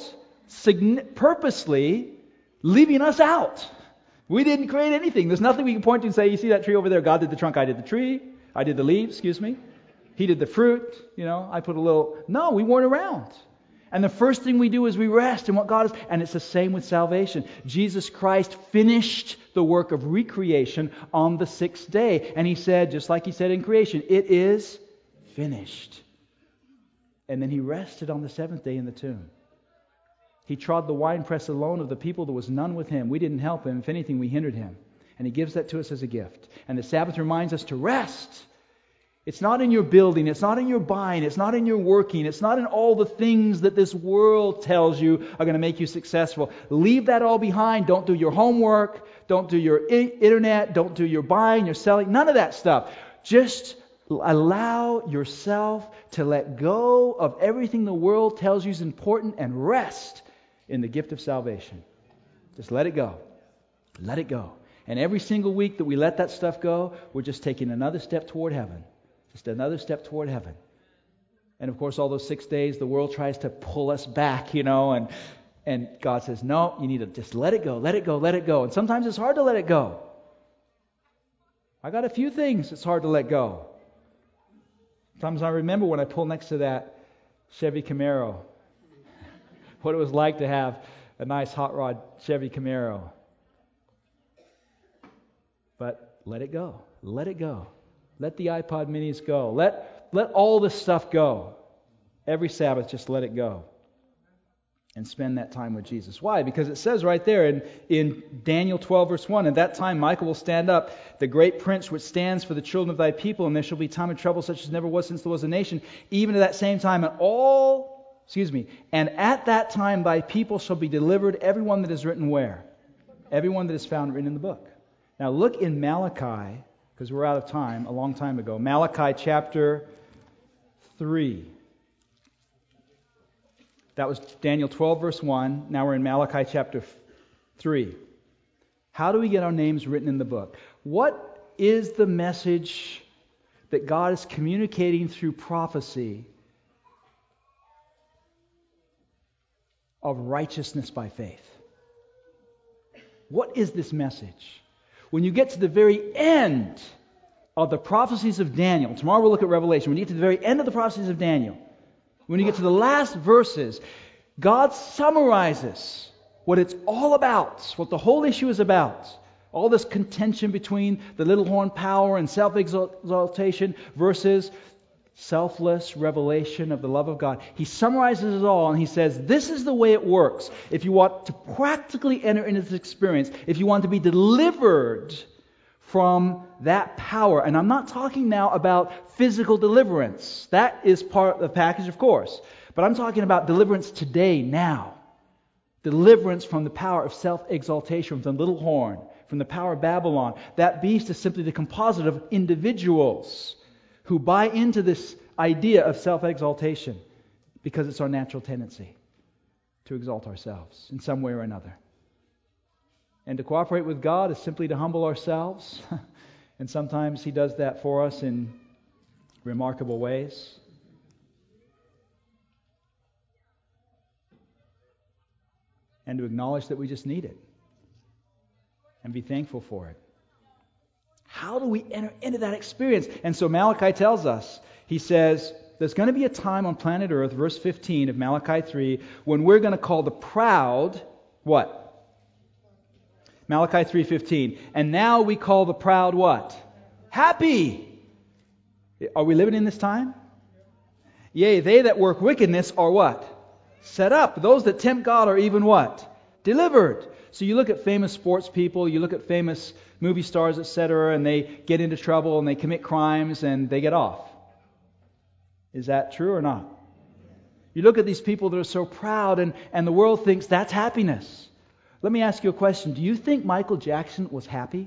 purposely leaving us out. We didn't create anything. There's nothing we can point to and say, you see that tree over there? God did the trunk, I did the tree. I did the leaves, He did the fruit, I put a little... No, we weren't around. And the first thing we do is we rest in what God is. And it's the same with salvation. Jesus Christ finished the work of recreation on the sixth day. And He said, just like He said in creation, it is finished. And then He rested on the seventh day in the tomb. He trod the winepress alone of the people. There was none with Him. We didn't help Him. If anything, we hindered Him. And He gives that to us as a gift. And the Sabbath reminds us to rest. It's not in your building. It's not in your buying. It's not in your working. It's not in all the things that this world tells you are going to make you successful. Leave that all behind. Don't do your homework. Don't do your internet. Don't do your buying, your selling. None of that stuff. Just allow yourself to let go of everything the world tells you is important and rest in the gift of salvation. Just let it go. Let it go. And every single week that we let that stuff go, we're just taking another step toward heaven. Just another step toward heaven. And of course, all those 6 days, the world tries to pull us back, and God says, no, you need to just let it go, let it go, let it go. And sometimes it's hard to let it go. I got a few things it's hard to let go. Sometimes I remember when I pull next to that Chevy Camaro, what it was like to have a nice hot rod Chevy Camaro. But let it go. Let it go. Let the iPod minis go. Let all this stuff go. Every Sabbath, just let it go. And spend that time with Jesus. Why? Because it says right there in Daniel 12, verse 1, at that time Michael will stand up, the great prince which stands for the children of thy people, and there shall be time of trouble such as never was since there was a nation, even at that same time, and at that time thy people shall be delivered, everyone that is written where? Everyone that is found written in the book. Now look in Malachi, because we're out of time, a long time ago. Malachi chapter 3. That was Daniel 12, verse 1. Now we're in Malachi chapter 3. How do we get our names written in the book? What is the message that God is communicating through prophecy of righteousness by faith? What is this message? When you get to the very end of the prophecies of Daniel, tomorrow we'll look at Revelation. When you get to the very end of the prophecies of Daniel, when you get to the last verses, God summarizes what it's all about, what the whole issue is about. All this contention between the little horn power and self-exaltation versus selfless revelation of the love of God. He summarizes it all and he says, this is the way it works. If you want to practically enter into this experience, if you want to be delivered from that power. And I'm not talking now about physical deliverance. That is part of the package, of course. But I'm talking about deliverance today, now. Deliverance from the power of self-exaltation, from the little horn, from the power of Babylon. That beast is simply the composite of individuals who buy into this idea of self-exaltation because it's our natural tendency to exalt ourselves in some way or another. And to cooperate with God is simply to humble ourselves. And sometimes He does that for us in remarkable ways. And to acknowledge that we just need it. And be thankful for it. How do we enter into that experience? And so Malachi tells us, he says, there's going to be a time on planet Earth, verse 15 of Malachi 3, when we're going to call the proud, what? Malachi 3:15. And now we call the proud what? Happy. Are we living in this time? Yea, they that work wickedness are what? Set up. Those that tempt God are even what? Delivered. So you look at famous sports people, you look at famous movie stars, etc., and they get into trouble and they commit crimes and they get off. Is that true or not? You look at these people that are so proud and the world thinks that's happiness. Let me ask you a question. Do you think Michael Jackson was happy?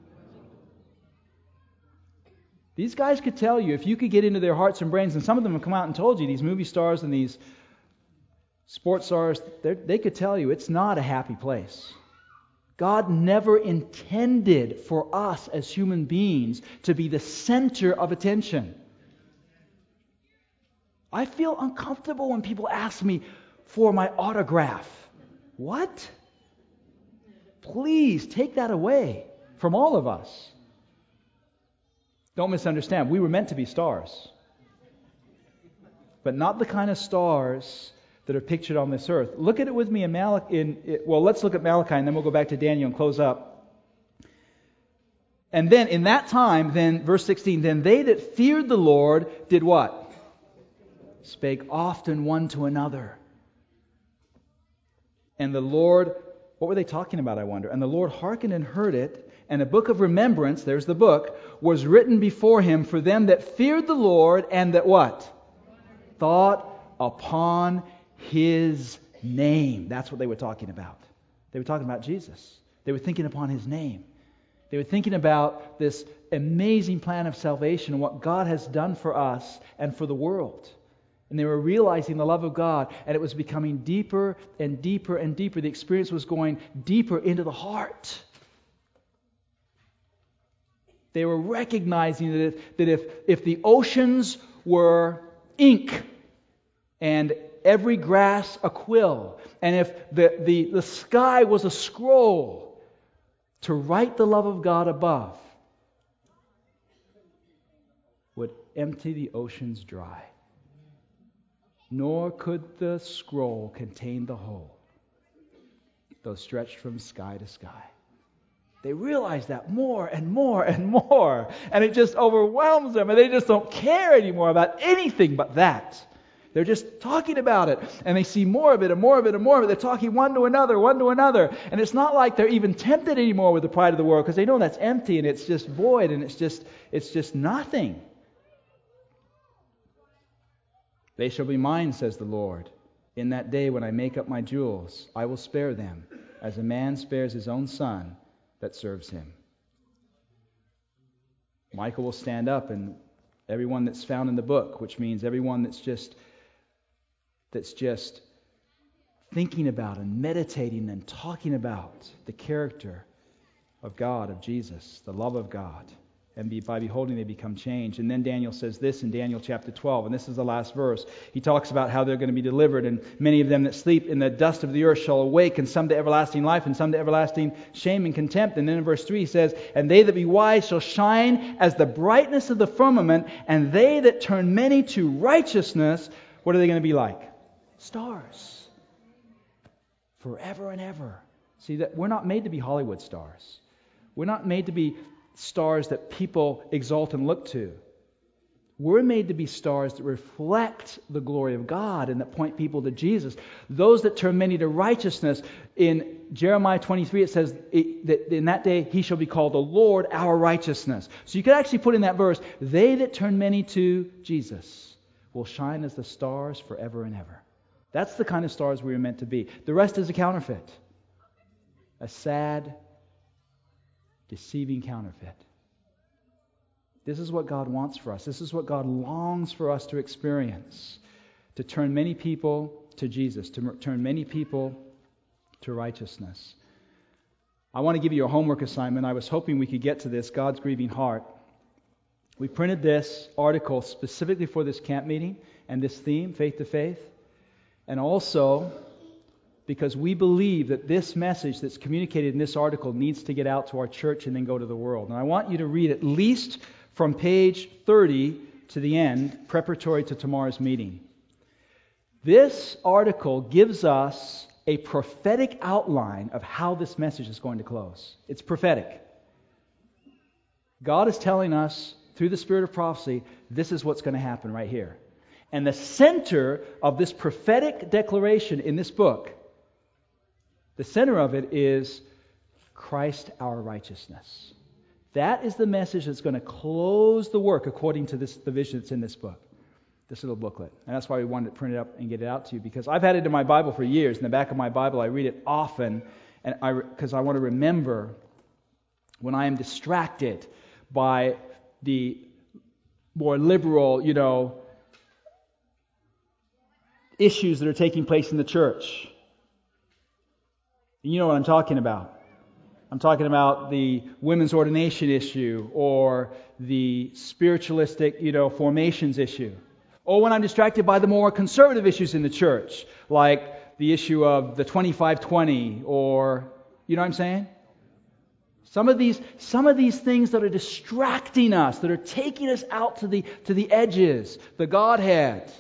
These guys could tell you, if you could get into their hearts and brains, and some of them have come out and told you, these movie stars and these sports stars, they could tell you it's not a happy place. God never intended for us as human beings to be the center of attention. I feel uncomfortable when people ask me for my autograph. What? Please take that away from all of us. Don't misunderstand. We were meant to be stars. But not the kind of stars that are pictured on this earth. Look at it with me in Malachi. Let's look at Malachi and then we'll go back to Daniel and close up. And then in that time, verse 16, then they that feared the Lord did what? Spake often one to another. And the Lord, what were they talking about, I wonder? And the Lord hearkened and heard it, and a book of remembrance, there's the book, was written before him for them that feared the Lord and that what? Thought upon His name. That's what they were talking about. They were talking about Jesus. They were thinking upon His name. They were thinking about this amazing plan of salvation and what God has done for us and for the world. And they were realizing the love of God, and it was becoming deeper and deeper and deeper. The experience was going deeper into the heart. They were recognizing that if the oceans were ink and every grass a quill, and if the sky was a scroll to write the love of God above, would empty the oceans dry, nor could the scroll contain the whole, though stretched from sky to sky. They realize that more and more and more, and it just overwhelms them, and they just don't care anymore about anything but that. They're just talking about it, and they see more of it and more of it and more of it. They're talking one to another, and it's not like they're even tempted anymore with the pride of the world, because they know that's empty and it's just void and it's just nothing. They shall be mine, says the Lord. In that day when I make up my jewels, I will spare them, as a man spares his own son that serves him. Michael will stand up, and everyone that's found in the book, which means everyone that's just thinking about and meditating and talking about the character of God, of Jesus, the love of God. And by beholding, they become changed. And then Daniel says this in Daniel chapter 12, and this is the last verse. He talks about how they're going to be delivered, and many of them that sleep in the dust of the earth shall awake, and some to everlasting life, and some to everlasting shame and contempt. And then in verse 3 he says, and they that be wise shall shine as the brightness of the firmament, and they that turn many to righteousness, what are they going to be like? Stars. Forever and ever. See, that we're not made to be Hollywood stars. We're not made to be stars that people exalt and look to. We're made to be stars that reflect the glory of God and that point people to Jesus. Those that turn many to righteousness. In Jeremiah 23 it says that in that day he shall be called the Lord our righteousness. So you could actually put in that verse, they that turn many to Jesus will shine as the stars forever and ever. That's the kind of stars we are meant to be. The rest is a counterfeit. A sad, deceiving counterfeit. This is what God wants for us. This is what God longs for us to experience. To turn many people to Jesus. To turn many people to righteousness. I want to give you a homework assignment. I was hoping we could get to this, God's grieving heart. We printed this article specifically for this camp meeting and this theme, faith to faith. And also because we believe that this message that's communicated in this article needs to get out to our church and then go to the world. And I want you to read at least from page 30 to the end, preparatory to tomorrow's meeting. This article gives us a prophetic outline of how this message is going to close. It's prophetic. God is telling us through the spirit of prophecy, this is what's going to happen right here. And the center of this prophetic declaration in this book, the center of it is Christ our righteousness. That is the message that's going to close the work according to the vision that's in this book, this little booklet. And that's why we wanted to print it up and get it out to you, because I've had it in my Bible for years. In the back of my Bible, I read it often, and because I want to remember when I am distracted by the more liberal, issues that are taking place in the church. You know what I'm talking about. I'm talking about the women's ordination issue or the spiritualistic, formations issue. Or when I'm distracted by the more conservative issues in the church, like the issue of the 25-20 or, you know what I'm saying? Some of these things that are distracting us, that are taking us out to the edges, the Godhead.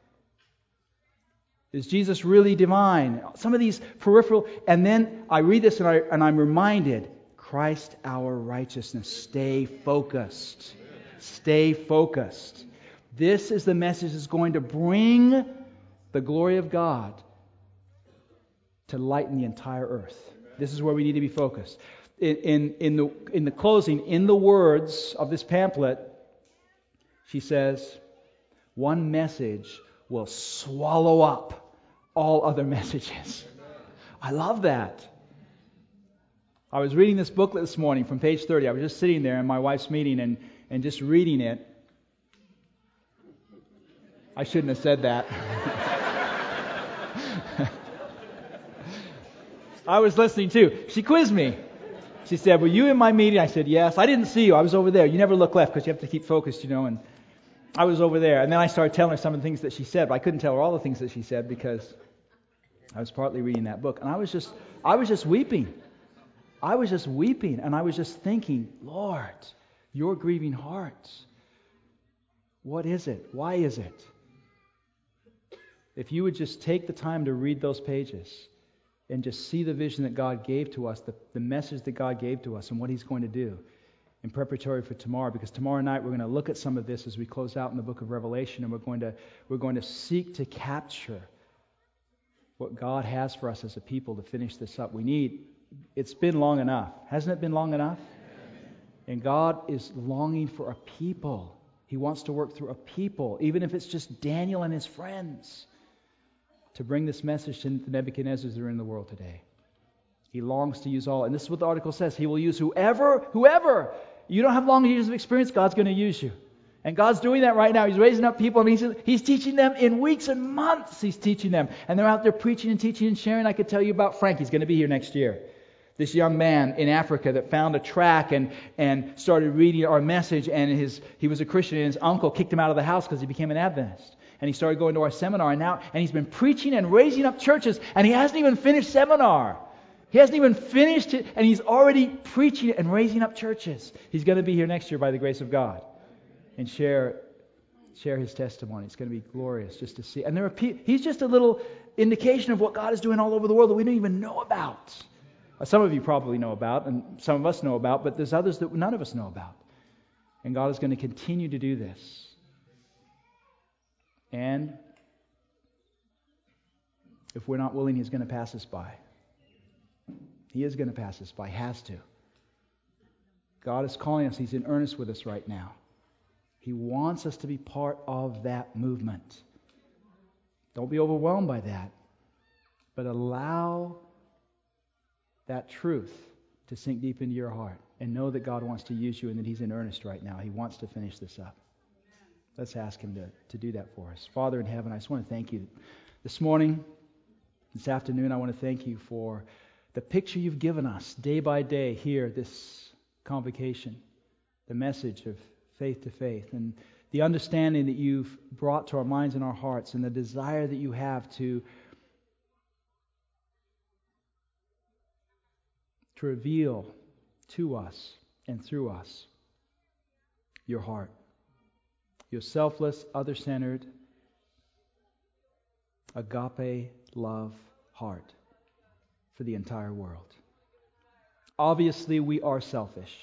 Is Jesus really divine? Some of these peripheral, and then I read this and I'm reminded, Christ our righteousness. Stay focused. Stay focused. This is the message that's going to bring the glory of God to lighten the entire earth. This is where we need to be focused. In the closing, in the words of this pamphlet, she says, one message will swallow up all other messages. I love that. I was reading this booklet this morning from page 30. I was just sitting there in my wife's meeting and just reading it. I shouldn't have said that. I was listening too. She quizzed me. She said, were you in my meeting? I said, yes. I didn't see you. I was over there. You never look left because you have to keep focused, and I was over there. And then I started telling her some of the things that she said, but I couldn't tell her all the things that she said because I was partly reading that book. And I was just weeping. I was just weeping. And I was just thinking, Lord, your grieving heart. What is it? Why is it? If you would just take the time to read those pages and just see the vision that God gave to us, the message that God gave to us and what He's going to do in preparatory for tomorrow, because tomorrow night we're going to look at some of this as we close out in the book of Revelation, and we're going to seek to capture what God has for us as a people to finish this up. It's been long enough. Hasn't it been long enough? And God is longing for a people. He wants to work through a people, even if it's just Daniel and his friends, to bring this message to the Nebuchadnezzars that are in the world today. He longs to use all. And this is what the article says. He will use whoever. You don't have long years of experience, God's going to use you. And God's doing that right now. He's raising up people. And he's teaching them in weeks and months. He's teaching them. And they're out there preaching and teaching and sharing. I could tell you about Frank. He's going to be here next year. This young man in Africa that found a track and started reading our message. And he was a Christian, and his uncle kicked him out of the house because he became an Adventist. And he started going to our seminar. And he's been preaching and raising up churches. And he hasn't even finished seminar. He hasn't even finished it, and he's already preaching and raising up churches. He's going to be here next year by the grace of God and share his testimony. It's going to be glorious just to see. And he's just a little indication of what God is doing all over the world that we don't even know about. Some of you probably know about, and some of us know about, but there's others that none of us know about. And God is going to continue to do this. And if we're not willing, He's going to pass us by. He is going to pass us by. Has to. God is calling us. He's in earnest with us right now. He wants us to be part of that movement. Don't be overwhelmed by that. But allow that truth to sink deep into your heart. And know that God wants to use you and that He's in earnest right now. He wants to finish this up. Let's ask Him to do that for us. Father in heaven, I just want to thank You. This morning, this afternoon, I want to thank You for the picture You've given us day by day here, this convocation, the message of faith to faith, and the understanding that You've brought to our minds and our hearts, and the desire that You have to reveal to us and through us Your heart, Your selfless, other-centered, agape love heart for the entire world. Obviously, we are selfish.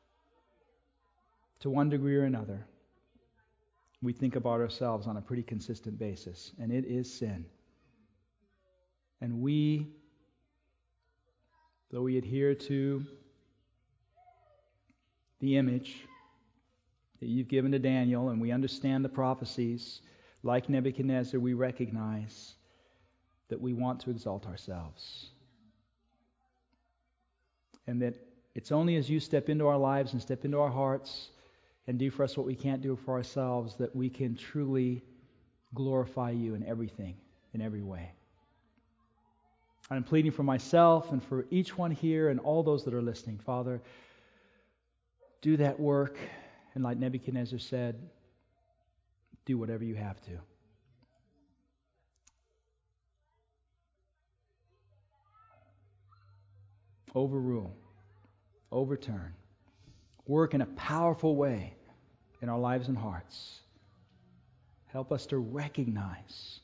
To one degree or another, we think about ourselves on a pretty consistent basis, and it is sin. And we, though we adhere to the image that You've given to Daniel, and we understand the prophecies, like Nebuchadnezzar, we recognize that we want to exalt ourselves. And that it's only as You step into our lives and step into our hearts and do for us what we can't do for ourselves that we can truly glorify You in everything, in every way. I'm pleading for myself and for each one here and all those that are listening. Father, do that work, and like Nebuchadnezzar said, do whatever You have to. Overrule, overturn, work in a powerful way in our lives and hearts. Help us to recognize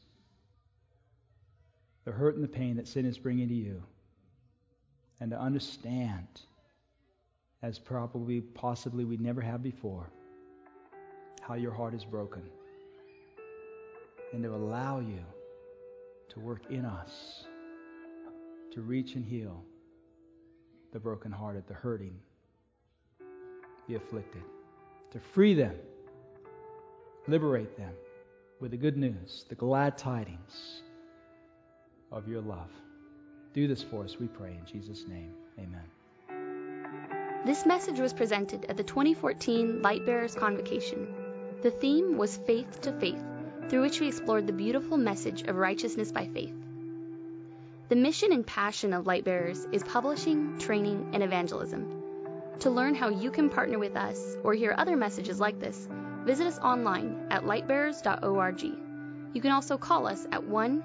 the hurt and the pain that sin is bringing to You, and to understand, as possibly we never have before, how Your heart is broken, and to allow You to work in us to reach and heal the brokenhearted, the hurting, the afflicted, to free them, liberate them with the good news, the glad tidings of Your love. Do this for us, we pray, in Jesus' name. Amen. This message was presented at the 2014 Lightbearers Convocation. The theme was Faith to Faith, through which we explored the beautiful message of righteousness by faith. The mission and passion of Lightbearers is publishing, training, and evangelism. To learn how you can partner with us or hear other messages like this, visit us online at lightbearers.org. You can also call us at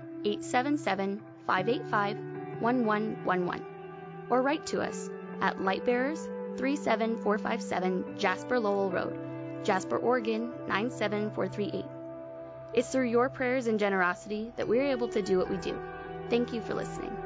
1-877-585-1111 or write to us at Lightbearers 37457 Jasper Lowell Road, Jasper, Oregon 97438. It's through your prayers and generosity that we're able to do what we do. Thank you for listening.